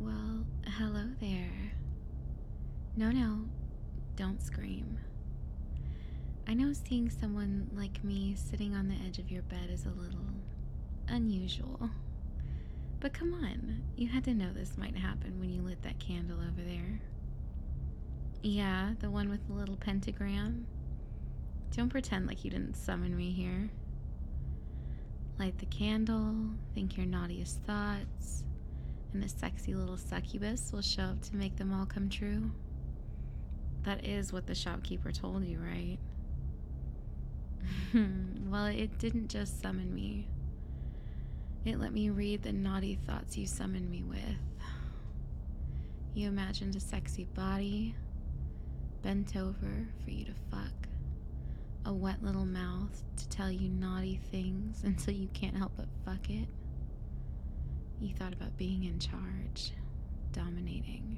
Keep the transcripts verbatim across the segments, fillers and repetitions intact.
Well, hello there. No, no, don't scream. I know seeing someone like me sitting on the edge of your bed is a little unusual. But come on, you had to know this might happen when you lit that candle over there. Yeah, the one with the little pentagram. Don't pretend like you didn't summon me here. Light the candle, think your naughtiest thoughts, and a sexy little succubus will show up to make them all come true. That is what the shopkeeper told you, right? Well, it didn't just summon me. It let me read the naughty thoughts you summoned me with. You imagined a sexy body, bent over for you to fuck, a wet little mouth to tell you naughty things until you can't help but fuck it. You thought about being in charge, dominating.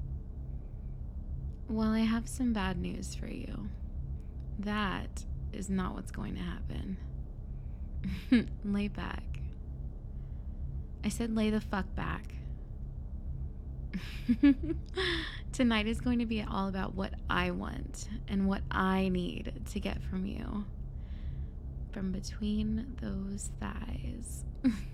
Well, I have some bad news for you. That is not what's going to happen. Lay back. I said lay the fuck back. Tonight is going to be all about what I want and what I need to get from you. From between those thighs.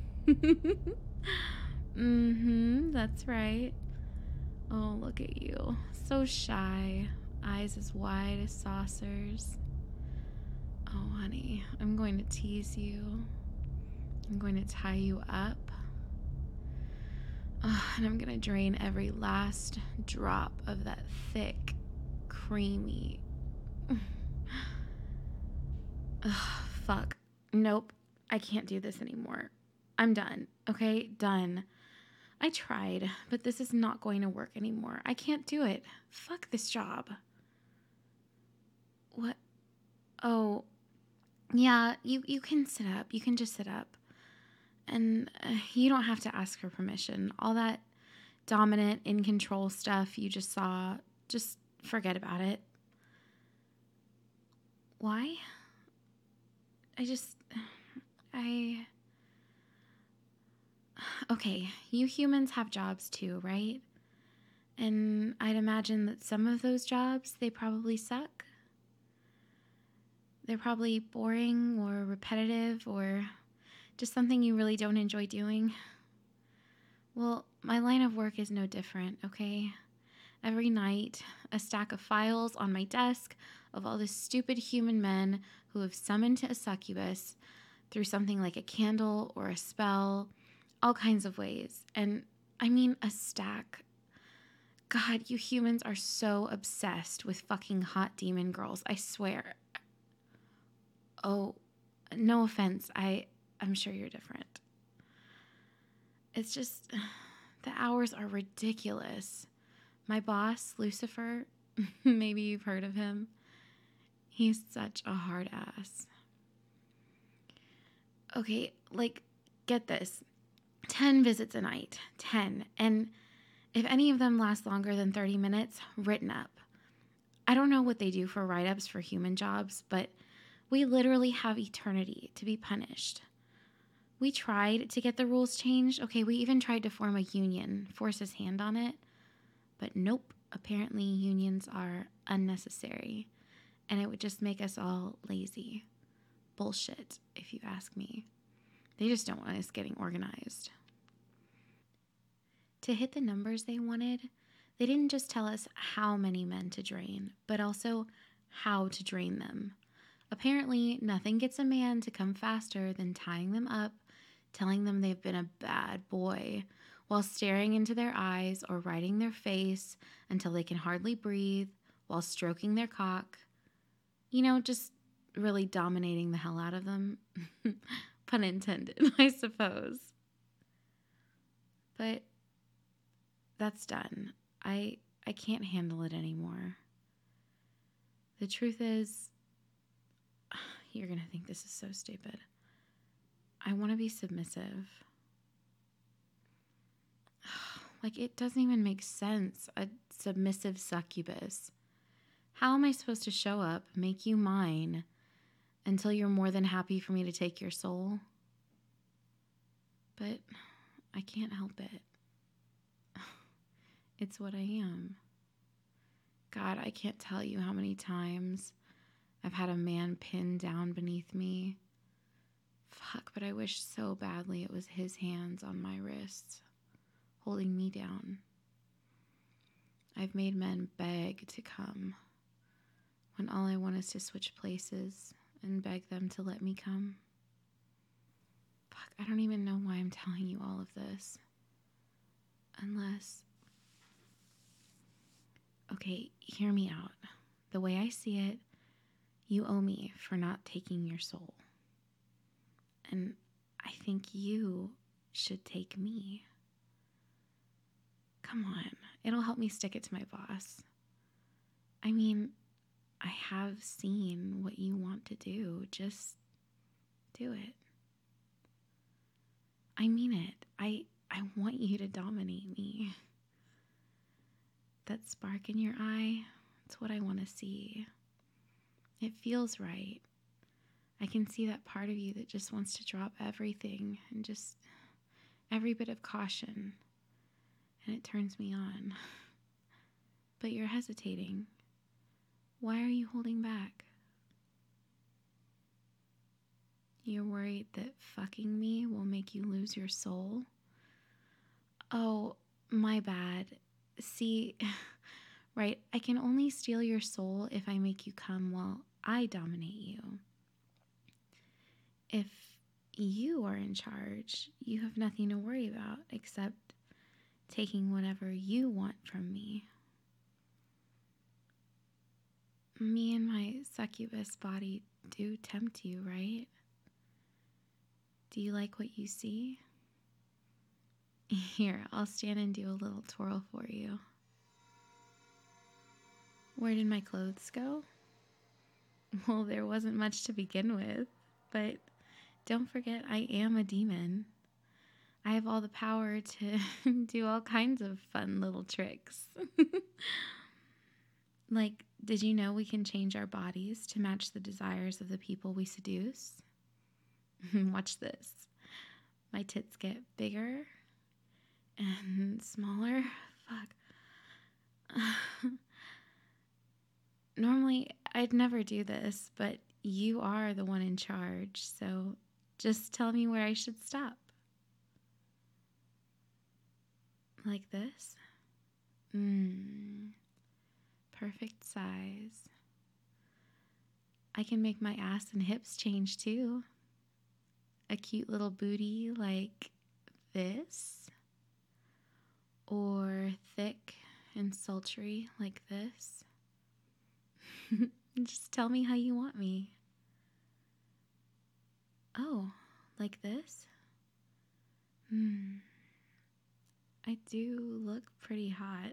Mm-hmm, that's right. Oh, look at you. So shy. Eyes as wide as saucers. Oh, honey, I'm going to tease you. I'm going to tie you up. Oh, and I'm going to drain every last drop of that thick, creamy... Ugh, fuck. Nope. I can't do this anymore. I'm done. Okay? Done. I tried, but this is not going to work anymore. I can't do it. Fuck this job. What? Oh, yeah, you, you can sit up. You can just sit up. And uh, you don't have to ask for permission. All that dominant, in control stuff you just saw, just forget about it. Why? I just... I... Okay, you humans have jobs too, right? And I'd imagine that some of those jobs, they probably suck. They're probably boring or repetitive or just something you really don't enjoy doing. Well, my line of work is no different, okay? Every night, a stack of files on my desk of all the stupid human men who have summoned a succubus through something like a candle or a spell, all kinds of ways. And I mean a stack. God, you humans are so obsessed with fucking hot demon girls, I swear. Oh, no offense, I, I'm sure you're different. It's just, the hours are ridiculous. My boss, Lucifer, maybe you've heard of him. He's such a hard ass. Okay, like, get this. Ten visits a night. Ten. And if any of them last longer than thirty minutes, written up. I don't know what they do for write-ups for human jobs, but we literally have eternity to be punished. We tried to get the rules changed. Okay, we even tried to form a union, force his hand on it. But nope, apparently unions are unnecessary. And it would just make us all lazy. Bullshit, if you ask me. They just don't want us getting organized. To hit the numbers they wanted, they didn't just tell us how many men to drain, but also how to drain them. Apparently, nothing gets a man to come faster than tying them up, telling them they've been a bad boy, while staring into their eyes or riding their face until they can hardly breathe, while stroking their cock. You know, just really dominating the hell out of them. Pun intended, I suppose. But that's done. I I can't handle it anymore. The truth is, you're going to think this is so stupid. I want to be submissive. Like, it doesn't even make sense, a submissive succubus. How am I supposed to show up, make you mine, until you're more than happy for me to take your soul? But I can't help it. It's what I am. God, I can't tell you how many times I've had a man pinned down beneath me. Fuck, but I wish so badly it was his hands on my wrists, holding me down. I've made men beg to come, when all I want is to switch places and beg them to let me come. Fuck, I don't even know why I'm telling you all of this. Unless... Okay, hear me out. The way I see it, you owe me for not taking your soul. And I think you should take me. Come on, it'll help me stick it to my boss. I mean, I have seen what you want to do. Just do it. I mean it. I, I want you to dominate me. That spark in your eye, it's what I want to see. It feels right. I can see that part of you that just wants to drop everything and just every bit of caution. And it turns me on. But you're hesitating. Why are you holding back? You're worried that fucking me will make you lose your soul? Oh, my bad. See, right, I can only steal your soul if I make you come while I dominate you. If you are in charge, you have nothing to worry about except taking whatever you want from me. Me and my succubus body do tempt you, right? Do you like what you see? Here, I'll stand and do a little twirl for you. Where did my clothes go? Well, there wasn't much to begin with, but don't forget I am a demon. I have all the power to do all kinds of fun little tricks. Like, did you know we can change our bodies to match the desires of the people we seduce? Watch this. My tits get bigger and smaller. Fuck. Normally, I'd never do this, but you are the one in charge, so just tell me where I should stop. Like this? Mmm. Perfect size. I can make my ass and hips change too. A cute little booty like this. Or thick and sultry like this. Just tell me how you want me. Oh, like this? Hmm. I do look pretty hot.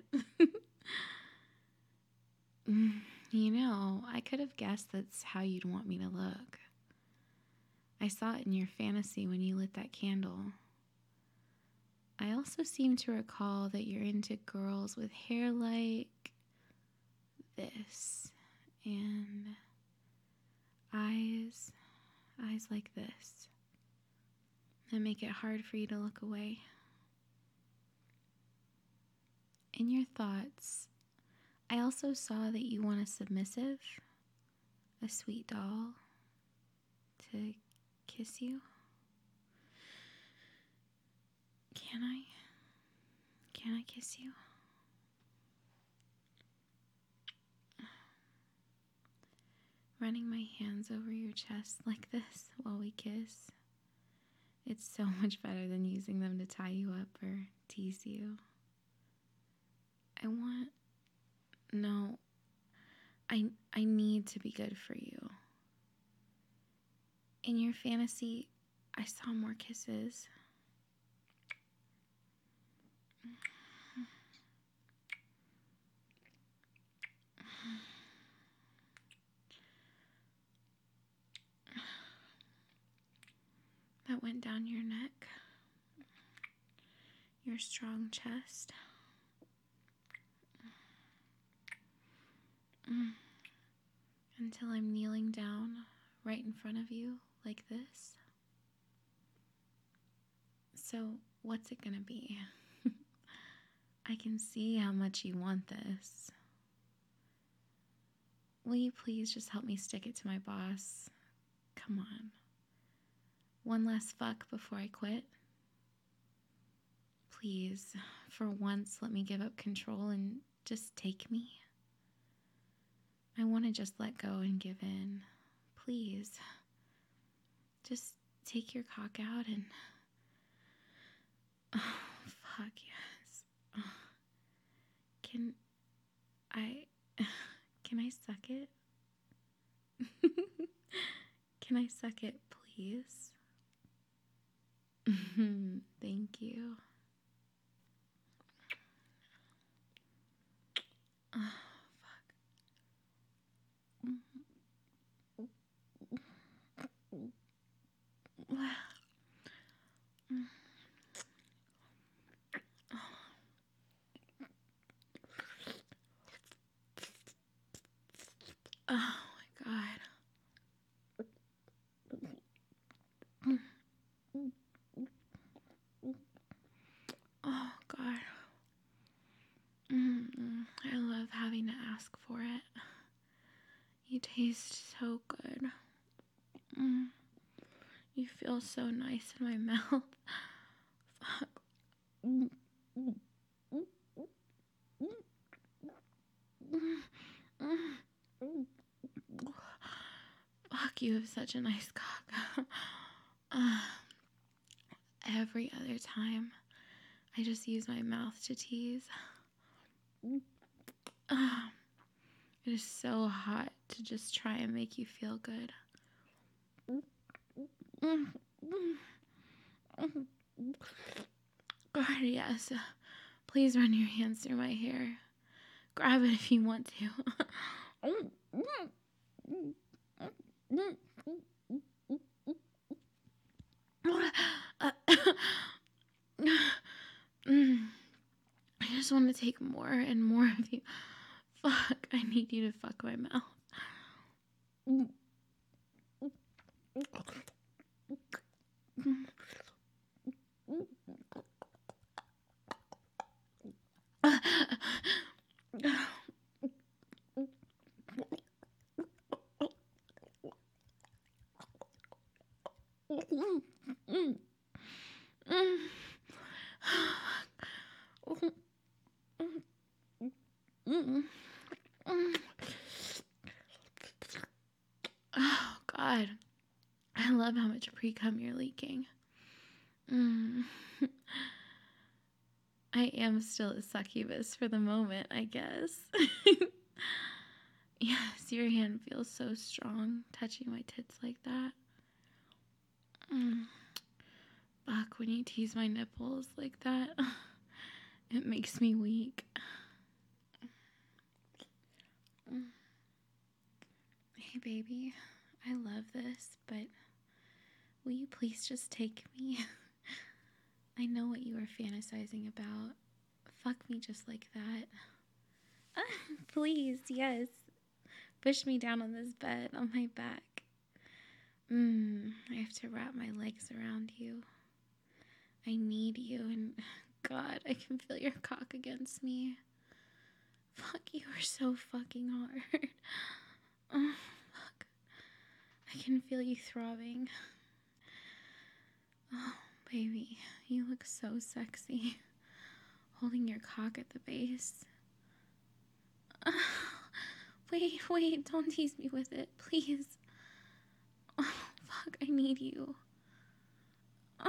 You know, I could have guessed that's how you'd want me to look. I saw it in your fantasy when you lit that candle. I also seem to recall that you're into girls with hair like this and eyes, eyes like this that make it hard for you to look away. In your thoughts, I also saw that you want a submissive, a sweet doll to kiss you. Can I? Can I kiss you? Running my hands over your chest like this while we kiss. It's so much better than using them to tie you up or tease you. I want... No. I, I need to be good for you. In your fantasy, I saw more kisses. That went down your neck, your strong chest, until I'm kneeling down right in front of you like this. So what's it gonna be? I can see how much you want this. Will you please just help me stick it to my boss? Come on. One last fuck before I quit. Please, for once, let me give up control and just take me. I want to just let go and give in. Please. Just take your cock out and... Oh, fuck yes. Oh. Can I... Can I suck it? Can I suck it, please? Thank you. Oh, oh my God. Oh God. Mm-mm. I love having to ask for it. You taste so good. Mm. You feel so nice in my mouth. Fuck. Mm. Mm. Fuck, you have such a nice cock. uh, every other time, I just use my mouth to tease. Uh, it is so hot to just try and make you feel good. God, yes. Please run your hands through my hair. Grab it if you want to. I just want to take more and more of you. Fuck, I need you to fuck my mouth. Oh, God. I love how much pre-cum you're leaking. Mm. I am still a succubus for the moment, I guess. Yes, your hand feels so strong, touching my tits like that. Mm. Fuck, when you tease my nipples like that, it makes me weak. Hey, baby, I love this, but will you please just take me? I know what you are fantasizing about. Fuck me just like that. Uh, please, yes. Push me down on this bed, on my back. Mmm, I have to wrap my legs around you. I need you, and God, I can feel your cock against me. Fuck, you are so fucking hard. Oh, fuck. I can feel you throbbing. Oh, baby, you look so sexy. Holding your cock at the base. Oh, wait, wait, don't tease me with it, please. Oh, fuck, I need you. Oh,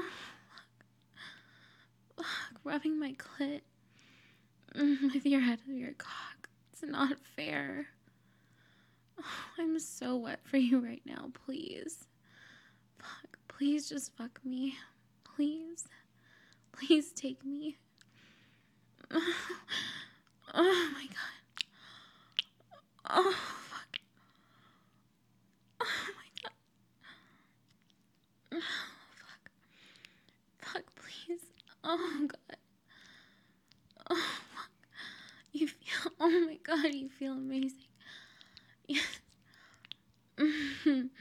fuck. Fuck, rubbing my clit mm, with your head of your cock. It's not fair. Oh, I'm so wet for you right now, please. Fuck, please just fuck me. Please. Please take me. Oh, oh my God. Oh, fuck. Oh my God. Oh, fuck. Fuck, please. Oh, God. Oh, fuck. You feel, oh my God, you feel amazing. Yes. Mm-hmm.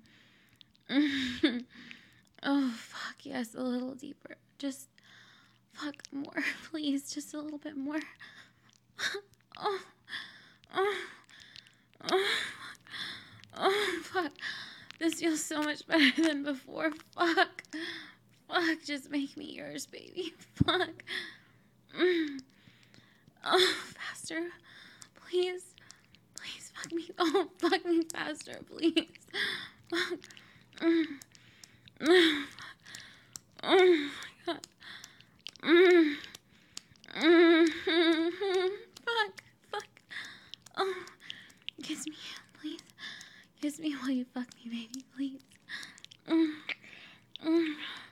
Mm-hmm. Mm-hmm. Oh, fuck, yes, a little deeper. Just Fuck, more, please, just a little bit more. Oh, oh, oh, oh, fuck. This feels so much better than before. Fuck. Fuck, just make me yours, baby. Fuck. Mm. Oh, faster. Please. Please, fuck me. Oh, fuck me faster, please. Fuck. Mm. Mm. Oh, my God. Mm. Mm. Mm. Fuck. Fuck. Oh. Kiss me, please. Kiss me while you fuck me, baby, please. Mm. Mm.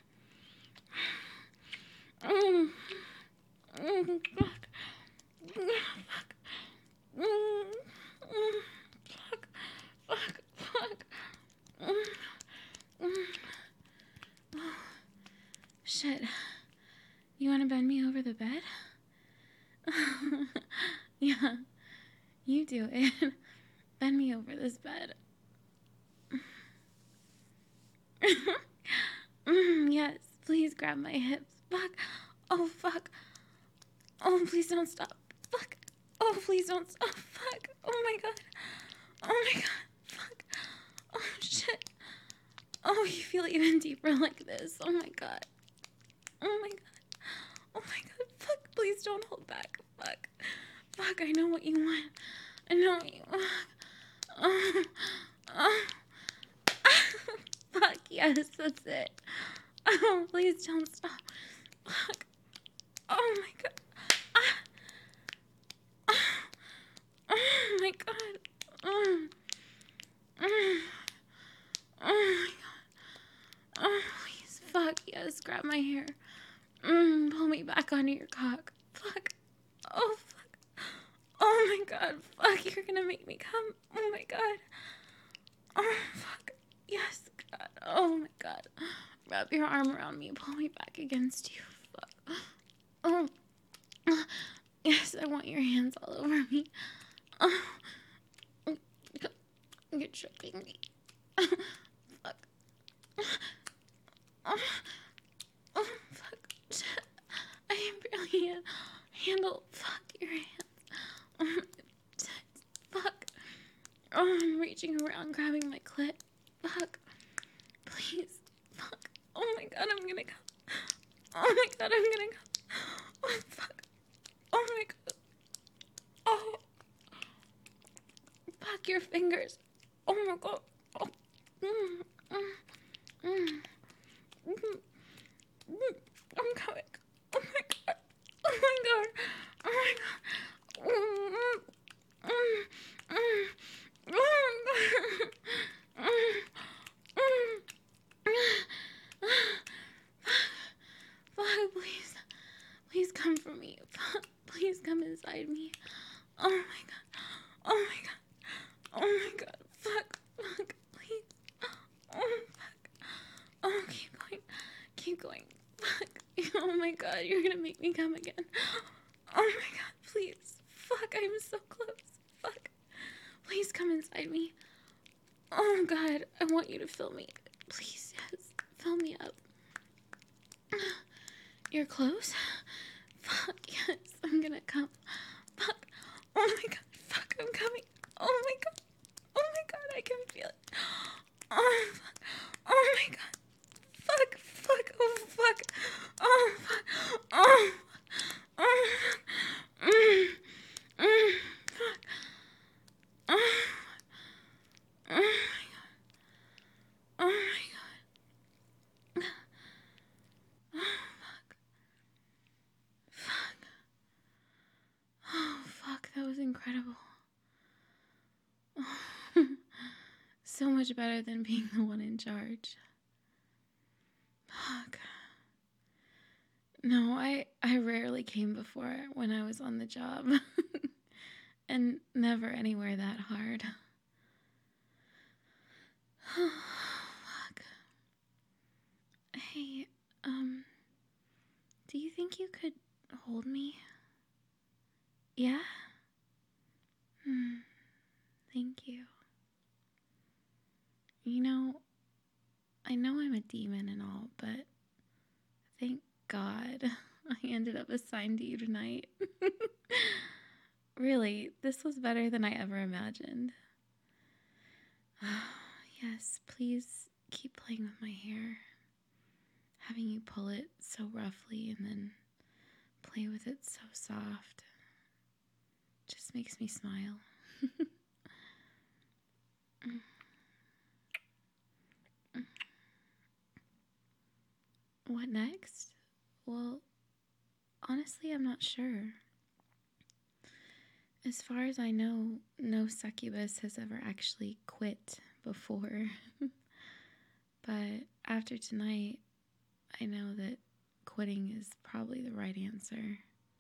Mm. Mm. Fuck. Mm. Fuck. Mm. Mm. Fuck. Fuck. Fuck. Mm. Mm. Oh. Shit. You want to bend me over the bed? Yeah. You do it. Bend me over this bed. Mm, yes, please grab my hips. Fuck. Oh, fuck. Oh, please don't stop. Fuck. Oh, please don't stop. Fuck. Oh, my God. Oh, my God. Fuck. Oh, shit. Oh, you feel even deeper like this. Oh, my God. Oh, my God. Oh, my God. Fuck. Please don't hold back. Fuck. Fuck. I know what you want. I know what you want. Oh. Oh. Fuck. Yes, that's it. Oh, please don't stop. Fuck. Oh, my God. Ah. Oh my God. Oh. Oh. Oh my God. Oh, please. Fuck. Yes. Grab my hair. Mm, pull me back onto your cock. Fuck. Oh, fuck. Oh my God. Fuck. You're gonna make me come. Oh my God. Oh, fuck. Yes, God. Oh my God. Wrap your arm around me. Pull me back against you. Fuck. Oh. Yes, I want your hands all over me. Oh. You're choking me. Fuck. Oh. Oh, fuck. I can barely handle. Fuck your hands. Oh, fuck. Oh, I'm reaching around, grabbing my clit. Fuck. Please. Fuck. Oh my God, I'm gonna come. Oh my God, I'm gonna come. Oh, fuck. Oh my God. Oh. Fuck your fingers. Oh my God. Oh. Mm, mm, mm, mm, mm. I'm coming. Oh my God. Oh my God. Oh my God. Mm, mm, mm, mm. Oh my God. Mm, mm. Fuck, please. Please come for me. Fuck, please come inside me. Oh my God. Oh my God. Oh my God. Fuck. Fuck. Please. Oh, fuck. Oh, keep going. Keep going. Fuck. Oh my God. You're gonna make me come again. Oh my God. Please. Fuck. I'm so close. Fuck. Please come inside me. Oh God. I want you to fill me. Please. Yes. Fill me up. You're close? Fuck. Yes. I'm gonna come. Fuck. Oh my God. Fuck. I'm coming. Oh my God. Oh my God. I can feel it. Oh, fuck. Oh my God. Fuck. Fuck. Oh, fuck. Oh, fuck. Oh, oh, mm, mm, fuck. Oh, oh my God. Oh my God. Oh, fuck. Fuck. Oh, fuck. That was incredible. Oh, so much better than being the one in charge. Fuck. No, I, I rarely came before when I was on the job. And never anywhere that hard. Oh, fuck. Hey, um, do you think you could hold me? Yeah? Hmm. Thank you. You know, I know I'm a demon and all, but thank God I I ended up assigned to you tonight. Really, this was better than I ever imagined. Yes, please keep playing with my hair. Having you pull it so roughly and then play with it so soft just makes me smile. What next? Well, honestly, I'm not sure. As far as I know, no succubus has ever actually quit before. But after tonight, I know that quitting is probably the right answer.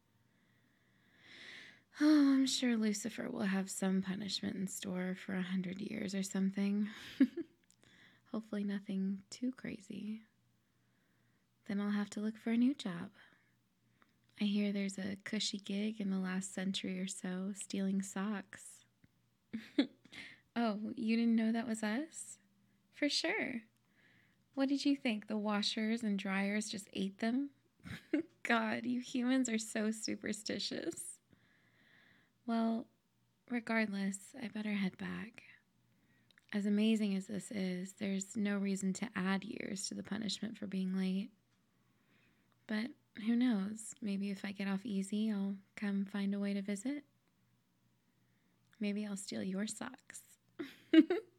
Oh, I'm sure Lucifer will have some punishment in store for a hundred years or something. Hopefully nothing too crazy. Then I'll have to look for a new job. I hear there's a cushy gig in the last century or so, stealing socks. Oh, you didn't know that was us? For sure. What did you think? The washers and dryers just ate them? God, you humans are so superstitious. Well, regardless, I better head back. As amazing as this is, there's no reason to add years to the punishment for being late. But who knows? Maybe if I get off easy, I'll come find a way to visit. Maybe I'll steal your socks.